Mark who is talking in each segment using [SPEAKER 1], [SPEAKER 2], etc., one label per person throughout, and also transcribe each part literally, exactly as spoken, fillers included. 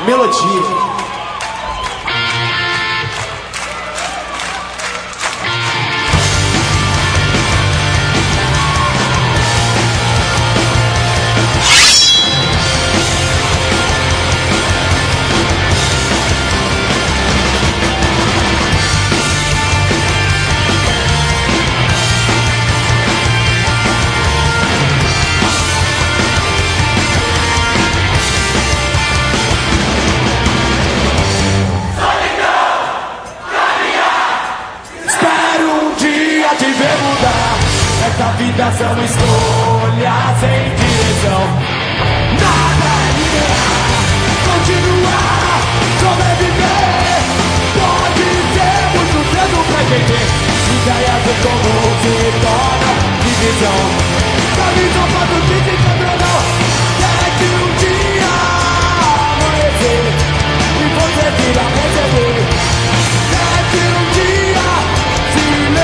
[SPEAKER 1] melodia.
[SPEAKER 2] Essa vida são escolhas sem direção. Nada é linear. Continuar, sobreviver. Pode ser muito cedo pra entender. Ideias de como se torna divisão. Da visão faz o que se encontra ou não. Até que um dia amanhecer e você vir a perceber. Até que um dia se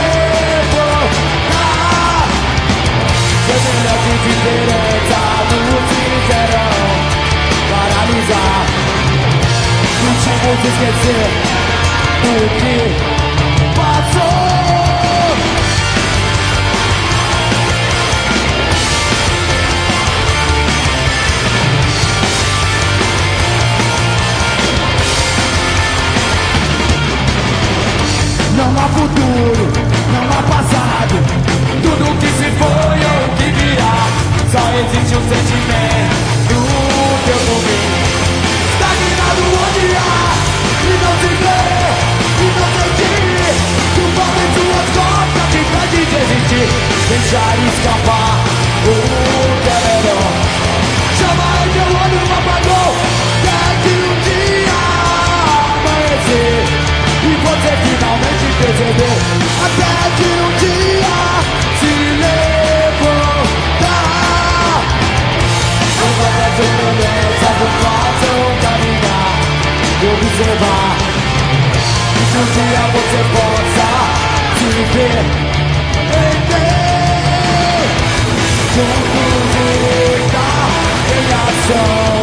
[SPEAKER 2] levantar. Semelhante diferença do sincerão. Paralisar. Último de esquecer o que passou. Não há futuro, não há passado. Tudo que se foi ou que virá. Só existe um sentimento que eu comi. Estagnado onde há e não se vê, e não sentir. Culpado em suas costas, te impede de existir. Deixar escapar o que é melhor. Chama em teu olho, não apagou. Até que um dia amanhecer e você finalmente percebeu. Até que um dia se levantar. Não vai fazer promessa, não façam caminhar e observar. E que um dia você possa se ver em Deus. Juntos estar em ação.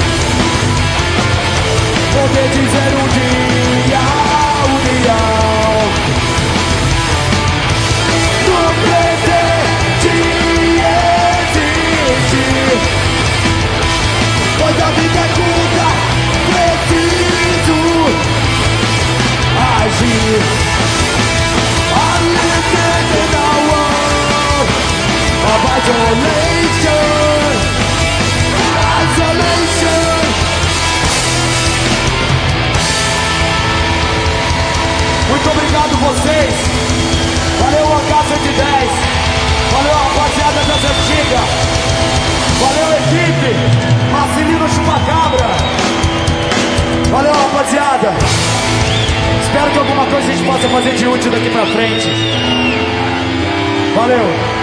[SPEAKER 2] Poder dizer um dia união. No presente existe, pois a vida é curta, preciso agir. I'm living in a world of isolation. Isolation. Muito obrigado vocês. Valeu a H cento e dez. Valeu a rapaziada das antigas. Valeu equipe. Marcelino Chupacabra. Valeu rapaziada. Espero que alguma coisa a gente possa fazer de útil daqui pra frente. Valeu.